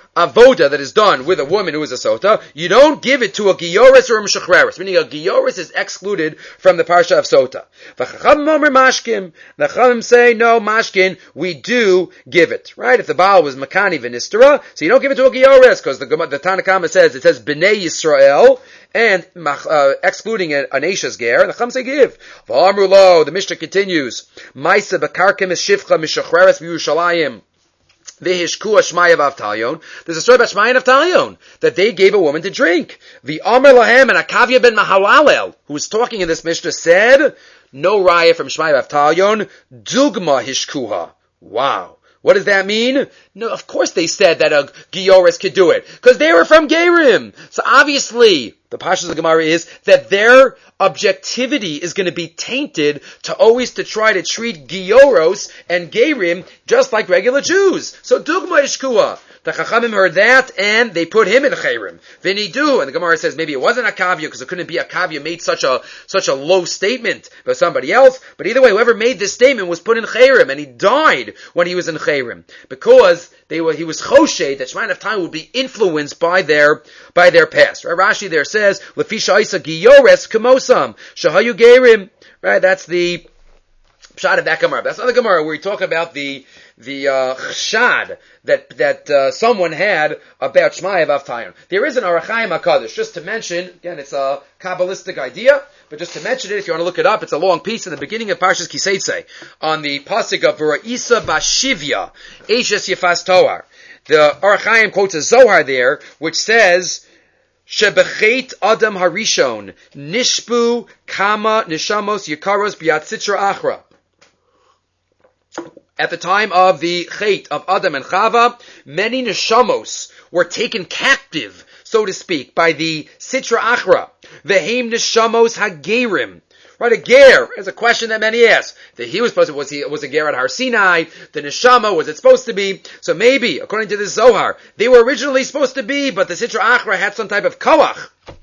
avoda that is done with a woman who is a sota. You don't give it to a giyoris or a meshachreris, meaning a giyoris is excluded from the parsha of sota. V'chachamim omer mashkim. The chachamim say no mashkin. We do give it, right? If the baal was makani v'nistera, so you don't give it to a giyoris because the the Tanakama says it says bnei Yisrael. And uh, excluding an Ashes ger, the Chum say give. V'amrulo, the Mishnah continues. Maisa b'karkim es shivcha mishachreres v'Yushalayim. V'hishku Shmaya v'avtalyon. There's a story about Shmaya and Avtalyon that they gave a woman to drink. V'amr lahem, and Akavya ben Mahalalel, who was talking in this Mishnah, said, no raya from Shmaya v'avtalyon, dugma hishkuha. Wow. What does that mean? No, of course they said that a Gioris could do it, because they were from Gerim. So obviously, the Pashas of the Gemara is that their objectivity is going to be tainted to always to try to treat Gioros and Gerim just like regular Jews. So Dugma Ishkua. The Chachamim heard that, and they put him in Chayrim. Vinidu, and the Gemara says maybe it wasn't a kavya, because it couldn't be a kavya made such a, such a low statement by somebody else. But either way, whoever made this statement was put in Chayrim, and he died when he was in Chayrim. Because they were, he was choshed that Shemayin of time would be influenced by their, by their past. Right? Rashi there says, Lefisha Isa Giyores Kamosam, Shahayu Gerim. Right? That's the Pshat of that Gemara. That's another Gemara where we talk about the, the, uh, chshad that, that, uh, someone had about Shmaya Vavtayon. There is an Orach Chaim HaKadosh, just to mention, again, it's a Kabbalistic idea, but just to mention it, if you want to look it up, it's a long piece in the beginning of Parshas Kiseitze, on the pasuk of V'ra'isa Bashivya, Eishes Yefas Toar. The Orach Chaim quotes a Zohar there, which says, Shebechet Adam Harishon, Nishbu Kama Nishamos Yikaros B'yat Sitra Achra. At the time of the Chet of Adam and Chava, many neshamos were taken captive, so to speak, by the Sitra Achra. Vehem neshamos hagerim. Right, a ger is a question that many ask. That he was supposed to, was he, was a ger at Har Sinai? The neshama, was it supposed to be? So maybe, according to this Zohar, they were originally supposed to be, but the Sitra Achra had some type of koach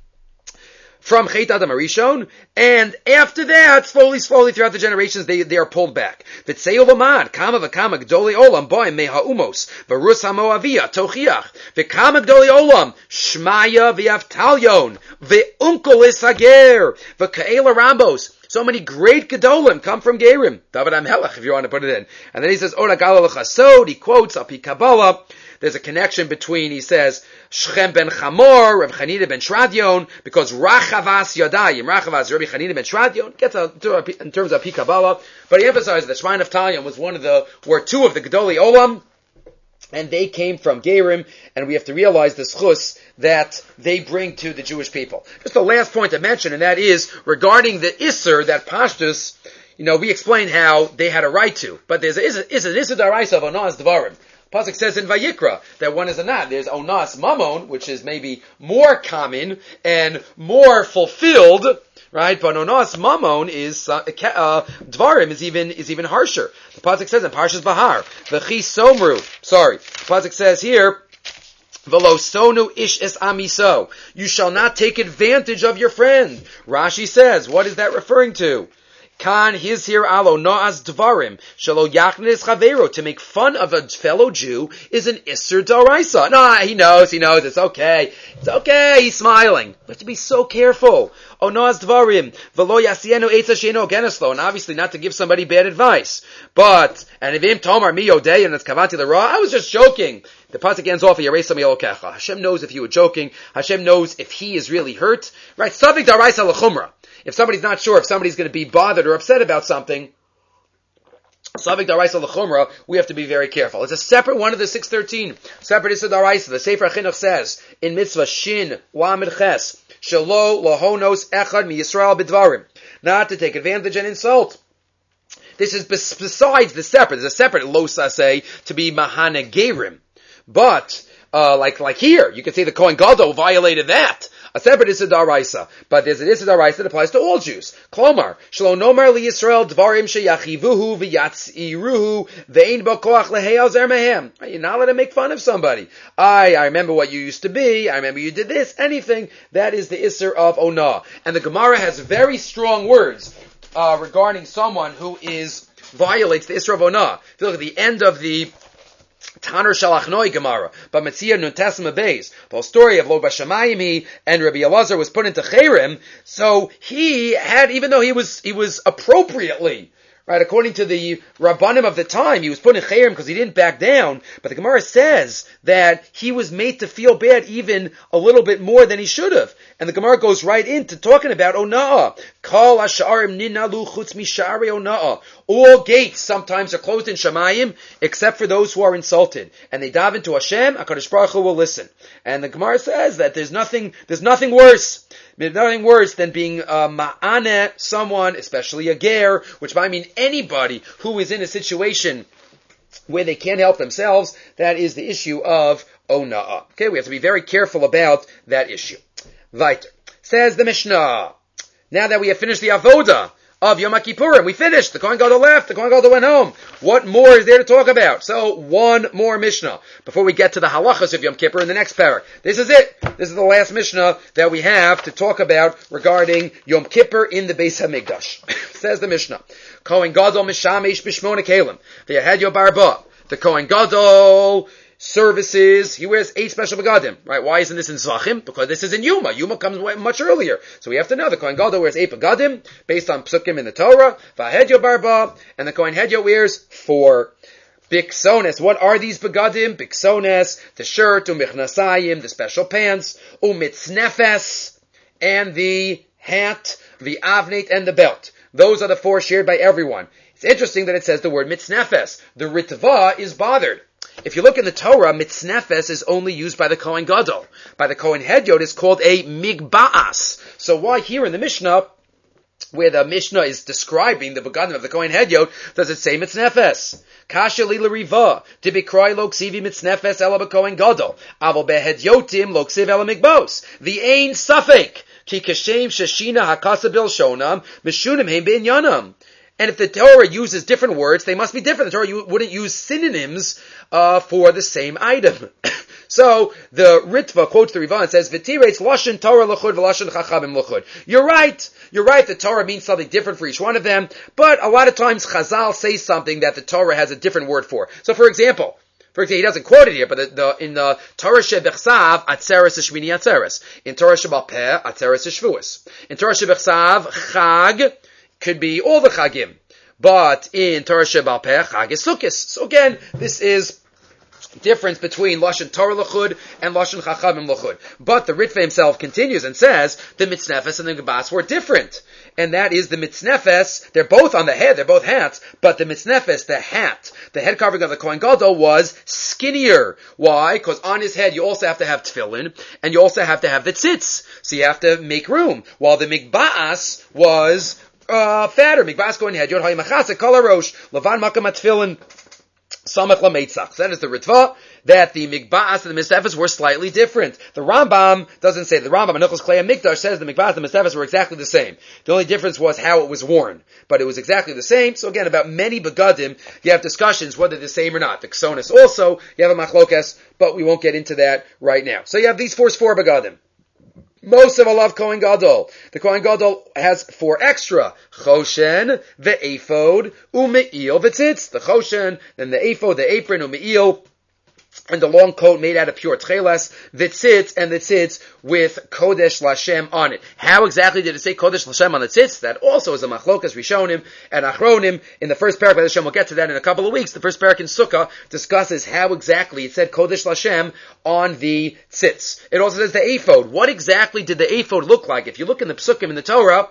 from Chet Adam Arishon, and after that, slowly, slowly, throughout the generations, they, they are pulled back. V'tzei olamad, kama v'kama gdolei olam, boim meha umos, v'rus ha'moaviyah, tochiach, v'kama gdolei olam, shmaya v'yavtalyon, v'unkelis hager, v'ka'ela rambos. So many great gedolim come from Gerim. David HaMelech, if you want to put it in. And then he says, Ora gala l'chasod, he quotes, Api Kabbalah. There's a connection between, he says, Shechem ben Chamor, Reb Chanina ben Shradion, because Rachavas Yadayim, Rachavas, Rabbi Chanina ben Shradion, gets a, to, in terms of Api Kabbalah, but he emphasized that Shemayin of Talyam was one of the, were two of the Gedolei Olam, and they came from Gerim, and we have to realize the schus that they bring to the Jewish people. Just the last point to mention, and that is regarding the Isser that Pashtus, you know, we explained how they had a right to, but there's a, is a, is an Isser Daraisa of Onas Dvarim. Pasuk says in Vayikra that one is a not. There's Onas Mamon, which is maybe more common and more fulfilled, right? But Onas Mamon is, uh, uh, Dvarim is even, is even harsher. The Pasuk says in Parshas Bahar, V'chi Somru, sorry, the Pasuk says here, V'lo sonu ish es amiso. You shall not take advantage of your friend. Rashi says, what is that referring to? Kan his here alo noaz dvarim shalo yachnes chavero, to make fun of a fellow Jew is an isser daraisa. No, he knows, he knows, it's okay. It's okay, he's smiling. We have to be so careful. Oh noaz dvarim velo yasienu etza sheino geneslo, and obviously not to give somebody bad advice. But, and if him tomar mi yodei and it's kavanti the ra, I was just joking. The pasuk ends off, Yeresa mi'elokecha. Hashem knows if you were joking. Hashem knows if he is really hurt. Right? Savik daraisa l'chumra. If somebody's not sure if somebody's going to be bothered or upset about something, Savik daraisa l'chumra, we have to be very careful. It's a separate one of the six thirteen. Separate Issa daraisa. The Sefer HaChinuch says, in mitzvah shin lamed ches, shelo lahonos echad mi Yisrael b'dvarim. Not to take advantage and insult. This is besides the separate. There's a separate losa say to be mahane gerim. But, uh, like, like here, you can say the Kohen Gadol violated that. A separate Issa Daraisa. But there's an Issa Daraisa that applies to all Jews. Klomar, Shlo Nomar li Yisrael dvarim sheyachivuhu v'yatziruhu ve'ein bo koach leheyal zer mehem. You're not allowed to make fun of somebody. I, I remember what you used to be. I remember you did this. Anything. That is the Isser of Onah. And the Gemara has very strong words, uh, regarding someone who is, violates the Isser of Onah. If you look at the end of the Tanur Shalachnoi Gemara, but Metzia Nuntasma Beis. The whole story of Lo Bashamayim and Rabbi Elazar was put into Chayrim, so he had, even though he was, he was appropriately, right, according to the Rabbanim of the time, he was put in Chayrim because he didn't back down, but the Gemara says that he was made to feel bad even a little bit more than he should have. And the Gemara goes right into talking about Ona'ah. Kol ha'sha'arim ninalu chutz misha'arei Ona'ah. All gates sometimes are closed in Shamayim, except for those who are insulted. And they dive into Hashem, HaKadosh Baruch Hu will listen. And the Gemara says that there's nothing, there's nothing worse. There's nothing worse than being uh, ma'aneh someone, especially a ger, which might mean anybody who is in a situation where they can't help themselves. That is the issue of Ona'ah. Okay, we have to be very careful about that issue. Weiter. Says the Mishnah, now that we have finished the avoda of Yom Kippurim. We finished. The Kohen Gadol left. The Kohen Gadol went home. What more is there to talk about? So, one more Mishnah before we get to the halachas of Yom Kippur in the next parak. This is it. This is the last Mishnah that we have to talk about regarding Yom Kippur in the Beis Hamikdash. Says the Mishnah, Kohen Gadol mishamesh b'shmona kelim v'yahedyo barba. The Kohen Gadol services, he wears eight special begadim, right? Why isn't this in Zvachim? Because this is in Yuma. Yuma comes much earlier. So we have to know the Kohen Gadol wears eight begadim based on psukim in the Torah. V'ahedyo barba, and the Kohen Hedyo wears four. Biksones, what are these begadim? Biksones, the shirt, umichnasayim, the special pants, umitznefes, and the hat, the avnet, and the belt. Those are the four shared by everyone. It's interesting that it says the word mitznefes. The Ritva is bothered. If you look in the Torah, mitznefes is only used by the Kohen Gadol. By the Kohen Hedyot, it's called a migba'as. So why here in the Mishnah, where the Mishnah is describing the begadim of the Kohen Hedyot, does it say mitznefes? Kasha lila riva, tibikrai lo ksivi mitznefes ela b'Kohen Gadol, aval behedyotim lo ksiv ela migbos. The ain suffik, ki kashem shashina hakasa bil shonam, mishunim heim b'inyanam. And if the Torah uses different words, they must be different. The Torah wouldn't use synonyms uh, for the same item. So the Ritva quotes the Riva and says, "V'tireitz lashon Torah l'chud v'lashon chachamim l'chud." You're right. You're right. The Torah means something different for each one of them. But a lot of times Chazal say something that the Torah has a different word for. So, for example. For example, he doesn't quote it here, but the, the, in the Torah Shebechsav, Atzeres is Shmini Atzeres. In Torah Shebal Peh, Atzeres is Shavuos. In Torah Shebechsav, Chag could be all the Chagim. But in Torah Shebal Peh, Chag is Sukkos. So again, this is difference between Lashon Torah L'chud and Lashon Chachamim L'chud. But the Ritva himself continues and says, the Mitznefes and the Gebas were different. And that is the Mitznefes, they're both on the head, they're both hats, but the Mitznefes, the hat, the head covering of the Kohen Gadol was skinnier. Why? Because on his head you also have to have tefillin, and you also have to have the tzitz. So you have to make room. While the Migba'as was uh, fatter. Migba'as Kohen Hedyot, Hayimachase, Kol HaRosh, Levan Makam HaTefillin, Samach LaMeitzach. So that is the Ritva, that the Migba'as and the Mitznefes were slightly different. The Rambam doesn't say, the Rambam, Anuchos Klei HaMikdash, says the Migba'as and the Mitznefes were exactly the same. The only difference was how it was worn. But it was exactly the same. So again, about many begadim, you have discussions whether they're the same or not. The Ksonis also, you have a Machlokas, but we won't get into that right now. So you have these four, four begadim. Most of Allah Kohen Gadol. The Kohen Gadol has four extra. Choshen, the ephod, u'me'il, the tzitz. The choshen, then the ephod, the apron, u'me'il, and the long coat made out of pure tcheles, the tzitz, and the tzitz with Kodesh Lashem on it. How exactly did it say Kodesh Lashem on the tzitz? That also is a machlokas Rishonim and Achronim. In the first parak, by Hashem, we'll get to that in a couple of weeks. The first parak in Sukkah discusses how exactly it said Kodesh Lashem on the tzitz. It also says the ephod. What exactly did the ephod look like? If you look in the psukim in the Torah,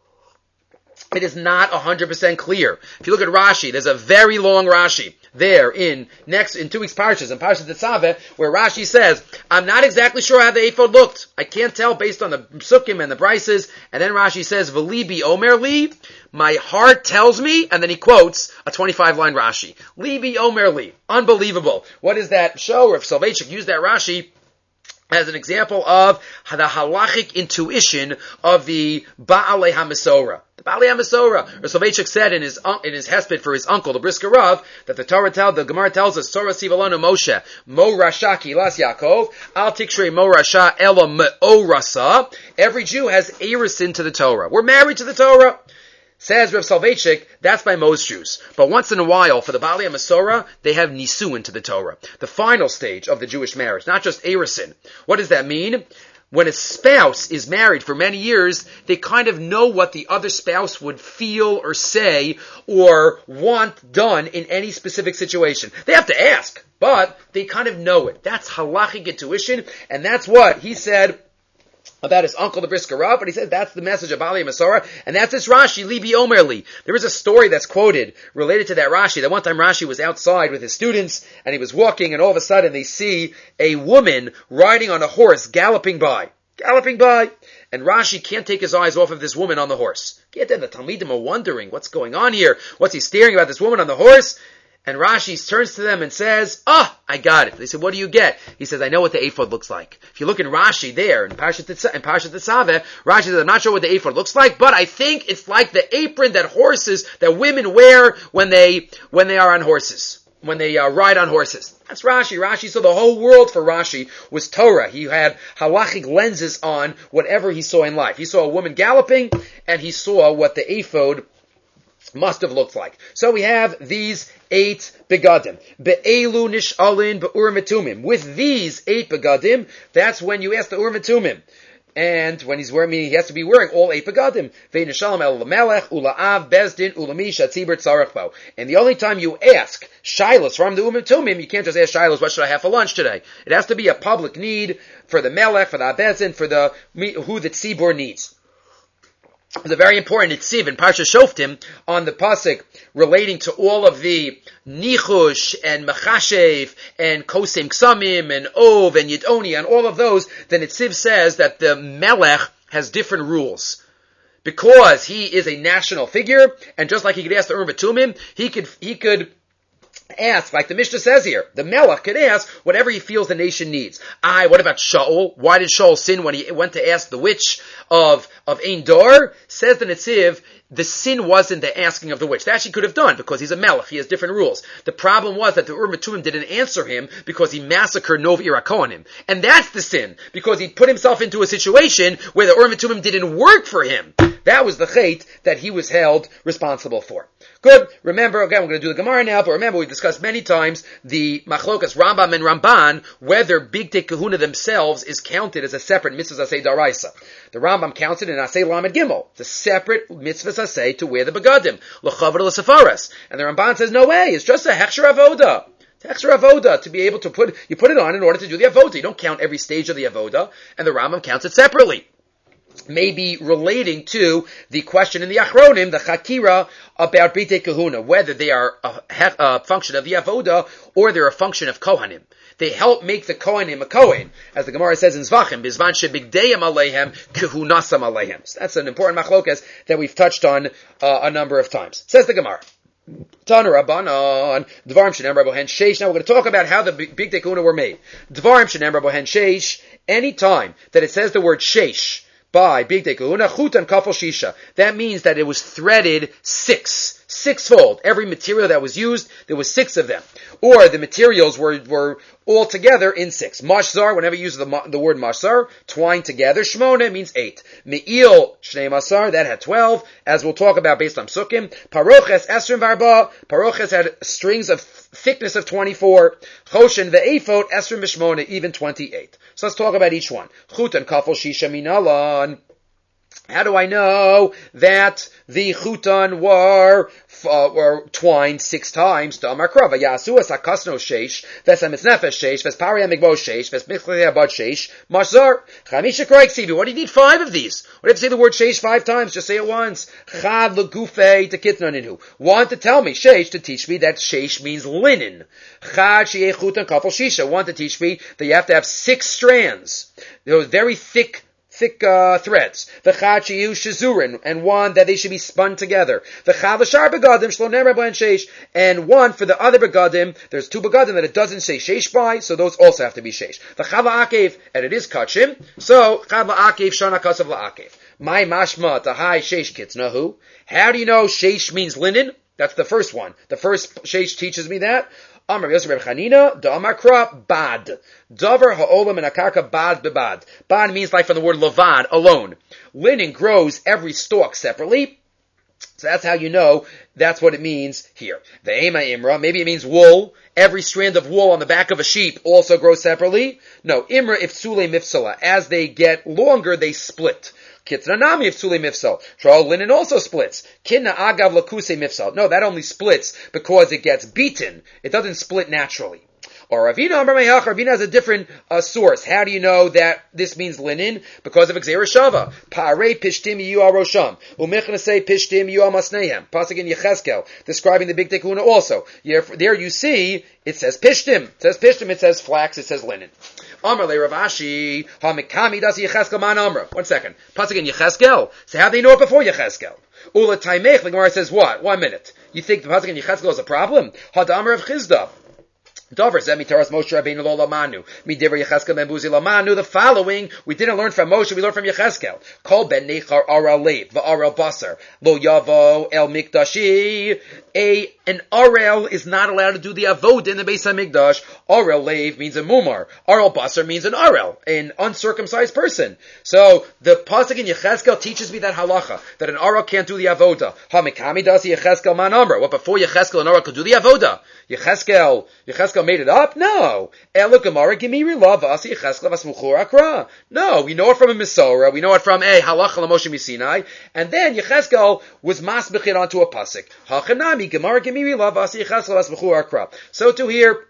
it is not one hundred percent clear. If you look at Rashi, there's a very long Rashi there in next in two weeks' parshas, in Parshas Tetzaveh, where Rashi says, I'm not exactly sure how the ephod looked. I can't tell based on the psukim and the brises. And then Rashi says, V'libi omer li, my heart tells me, and then he quotes a twenty-five line Rashi. Libi omer li. Unbelievable. What does that show? If Soloveitchik used that Rashi as an example of the halachic intuition of the Ba'alei HaMesorah. The Ba'alei HaMesorah. Or Soloveitchik said in his in his hesped for his uncle, the Brisker Rav, that the Torah tells, the Gemara tells us, Torah Sivalonu Moshe, Mo Rasha Ki Las Yaakov, Al Tikshrei Mo Rasha Ela Me'o Rasa. Every Jew has erisin to the Torah. We're married to the Torah. Says Rav Soloveitchik, that's by most Jews. But once in a while, for the Ba'alei HaMesorah, they have nisuin to the Torah. The final stage of the Jewish marriage, not just erisin. What does that mean? When a spouse is married for many years, they kind of know what the other spouse would feel or say or want done in any specific situation. They have to ask, but they kind of know it. That's halachic intuition, and that's what he said about his uncle, the Brisker Rav, but he says that's the message of Ba'alei HaMesorah, and that's this Rashi, Libi Omer Li. There is a story that's quoted related to that Rashi, that one time Rashi was outside with his students, and he was walking, and all of a sudden they see a woman riding on a horse, galloping by. Galloping by. And Rashi can't take his eyes off of this woman on the horse. Get there, the Talmidim are wondering, what's going on here? What's he staring about this woman on the horse? And Rashi turns to them and says, ah, I got it. They said, what do you get? He says, I know what the ephod looks like. If you look in Rashi there, in Parshat Tetzaveh, Rashi says, I'm not sure what the ephod looks like, but I think it's like the apron that horses, that women wear when they, when they are on horses. When they uh, ride on horses. That's Rashi. Rashi, so the whole world for Rashi was Torah. He had halachic lenses on whatever he saw in life. He saw a woman galloping, and he saw what the ephod must have looked like. So we have these eight begadim. Be'elu nish'alin be'urim etumim. With these eight begadim, that's when you ask the urim etumim. And when he's wearing, he has to be wearing all eight begadim. Ve'nishalom el lamelech, ula'av, bezdin, ulami, shatzibur, tzarech. And the only time you ask shilos from the urim etumim, you can't just ask shilos, what should I have for lunch today? It has to be a public need for the melech, for the bezdin, for the, who the tzibur needs. It's a very important itziv in Parsha Shoftim on the pasuk relating to all of the nichush and machashev and kosem ksamim and ov and yidoni and all of those. Then itziv says that the melech has different rules because he is a national figure, and just like he could ask the Urim Tumim, he could he could. ask, like the Mishnah says here, the Melech could ask whatever he feels the nation needs. I, what about Shaul? Why did Shaul sin when he went to ask the witch of, of Ein Dor? Says the Netziv, the sin wasn't the asking of the witch. That she could have done because he's a Melech. He has different rules. The problem was that the Urim Tumim didn't answer him because he massacred Nov Ira Kohanim. And that's the sin, because he put himself into a situation where the Urim Tumim didn't work for him. That was the chait that he was held responsible for. Good. Remember, again, we're going to do the Gemara now, but remember, we discussed many times the Machlokas Rambam and Ramban, whether Bigdei Kahuna themselves is counted as a separate mitzvah asay daraisa. The Rambam counts it in Asay Lamed Gimel. It's a separate mitzvah asay to wear the begadim. L'chavod l'sefaras. And the Ramban says, no way, it's just a hechsher avoda. Hechsher avoda, to be able to put, you put it on in order to do the avoda. You don't count every stage of the avoda, and the Rambam counts it separately. Maybe relating to the question in the Achronim, the Chakira, about B'tei Kahuna, whether they are a, a function of the Avoda or they're a function of Kohanim. They help make the Kohanim a Kohen, as the Gemara says in Zvachim, Bizvan shebigdeyim aleihem kahunasam aleihem. So that's an important machlokas that we've touched on uh, a number of times. Says the Gemara. Tana Rabbanon, Dvarim Shenem Rabohen Sheish. Now we're going to talk about how the B'tei Kahuna were made. Dvarim Shenem Rabohen Sheish, any time that it says the word Sheish, by Bigdei Kahuna, Chutan Kafel Shisha. That means that it was threaded six, sixfold. Every material that was used, there was six of them. Or the materials were, were all together in six. Mashzar, whenever you use the, the word mashzar, twined together. Shmona means eight. Me'il Shnei Masar, that had twelve, as we'll talk about based on Sukkim. Paroches Esrim Varba, Paroches had strings of thickness of twenty-four. Choshen Ve'efot Esrim Mishmona, even twenty-eight. So let's talk about each one. Chutan Kafel Shisha Minalan. How do I know that the chutan were uh, were twined six times? To Amar Krava Yasu as Hakasno Sheish, Vesamitz Nefesh Sheish, Vesparia Migbo Sheish, Vesmichlei Abad Sheish, Mashzar Chamisha Kroik Sivi. What do you need five of these? What do you have to say the word Sheish five times? Just say it once. Chad Legufei to Kitna Ninu. One to tell me Sheish, to teach me that Sheish means linen. Chad Shei Chutan Kafel Shisha. One to teach me that you have to have six strands. Those very thick. Thick uh, threads. V'chad sheyu shazurin, and one that they should be spun together. V'chad l'shar begadim shlonem rabban sheish, and one for the other begadim. There's two begadim that it doesn't say sheish by, so those also have to be sheish. V'chad la'akev, and it is kachim, so chad la'akev shana kasav la'akev. My mashma tahai sheish kitznahu. How do you know sheish means linen? That's the first one. The first sheish teaches me that. Amar Yosef Reb Chanina, da Amar Kra, bad. Davar ha'olam and akarka bad bebad. Bad means like from the word levad, alone. Linen grows every stalk separately. So that's how you know that's what it means here. The Ema Imra, maybe it means wool. Every strand of wool on the back of a sheep also grows separately. No, Imra iftsule mifsala. As they get longer, they split. Kitna nami iftsule mifsal. Shal linen also splits. Kinna agav lakuse mifsal. No, that only splits because it gets beaten. It doesn't split naturally. Or Ravina Amar Meyach, Ravina has a different uh, source. How do you know that this means linen? Because of Gzeira Shava. Pa'arei pishtim yiyu al rosham. U'mechnasei pishtim yiyu al masneihem. Pasuk in Yechezkel, describing the Bigdei Kahuna also. There you see, it says pishtim. It says pishtim, it says flax, it says linen. Amar le Rav Ashi, ha'mikami das Yechezkel man amra. One second. Pasuk in Yechezkel. So how do they know it before Yechezkel? Ula taimech, the Gemara says what? One minute. You think the pasuk in Yechezkel is a problem? Hadamar of Chizda. Dover Zemi Taras Moshe Rabbeinu Lo Lamanu. Midiver Yechezkel Ben Buzi Lamanu. The following we didn't learn from Moshe, we learned from Yechezkel. Kol Ben Nechar Aral Leib Va'aral Basar Lo Yavo El Mikdashi. A an Arel is not allowed to do the Avod in the Beis HaMikdash. Arel Leiv means a Mumar. Arel Basar means an Arel, an uncircumcised person. So the pasuk in Yechezkel teaches me that halacha, that an Arel can't do the Avoda. Hamikami does Yechezkel man Amra. What, before Yechezkel an Arel could do the Avoda? Yechezkel, Yechezkel made it up? No. Ela Gemara Gemiri Lava Asi Yechezkel Vasmuchur Akra. No, we know it from a Misora, we know it from a halacha l'Moshe Misinai, and then Yechezkel was masbechit onto a pasuk. Hachanami Gemara Gemiri Lava Asi Yechezkel Vasmuchur Akra. So to here,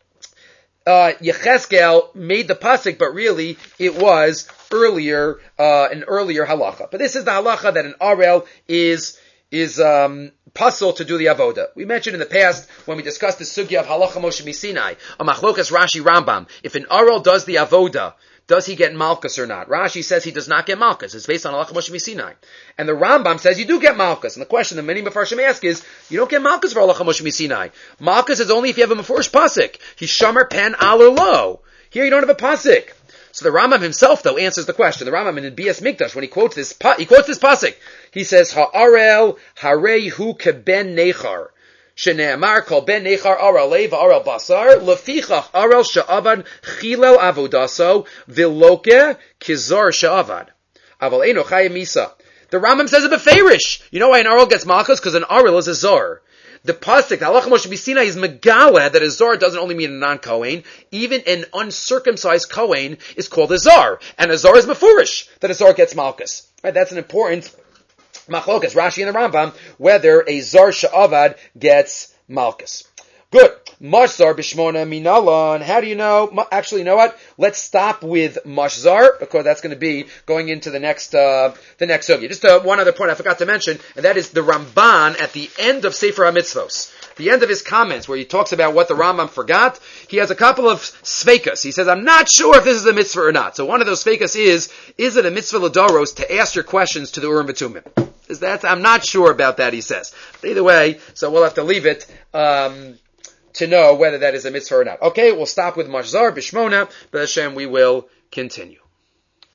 uh, Yechezkel made the pasuk, but really it was earlier, uh, an earlier halacha. But this is the halacha that an Arel is, is, um, puzzle to do the avoda. We mentioned in the past when we discussed the sugya of halacha Moshe Misinai, a machlokas Rashi Rambam. If an Arel does the avoda, does he get malchus or not? Rashi says he does not get malchus. It's based on halacha Moshe Misinai. And the Rambam says you do get malchus. And the question that many Mefarshim ask is, you don't get malchus for halacha Moshe Misinai. Malchus is only if you have a mefurish pasuk. He's shomer pen al or lo. Here you don't have a pasuk. So the Rambam himself, though, answers the question. The Rambam in Bias Mikdash, when he quotes this, he quotes this pasuk. He says, Ha'arel harei hu keben nechar. Shene'amar kol ben nechar aral lev aral basar. Lefichach aral sha'avad chilel avodaso viloke kizar sha'avad. Aval eno chayim misa. The Rambam says a beferish. You know why an Arel gets malchus? Because an Arel is a zar. The pasuk, the halacha Moshe Misinai is megala that a zar doesn't only mean a non-Kohen. Even an uncircumcised Kohen is called a zar. And a zar is mefurish, that a zar gets malchus. Right? That's an important machlokas, Rashi and the Rambam, whether a zar sha'avad gets malchus. Good. Mashzar b'shmona minalan. How do you know? Actually, you know what? Let's stop with mashzar, because that's going to be going into the next, uh, the next sugya. Just uh, one other point I forgot to mention, and that is the Ramban at the end of Sefer HaMitzvos. The end of his comments, where he talks about what the Rambam forgot, he has a couple of sveikas. He says, I'm not sure if this is a mitzvah or not. So one of those sveikas is, is it a mitzvah l'doros to ask your questions to the Urim V'Tumim? Is that, I'm not sure about that, he says. But either way, so we'll have to leave it, um, to know whether that is a mitzvah or not. Okay, we'll stop with Mashzar, Bishmona, but Hashem, we will continue.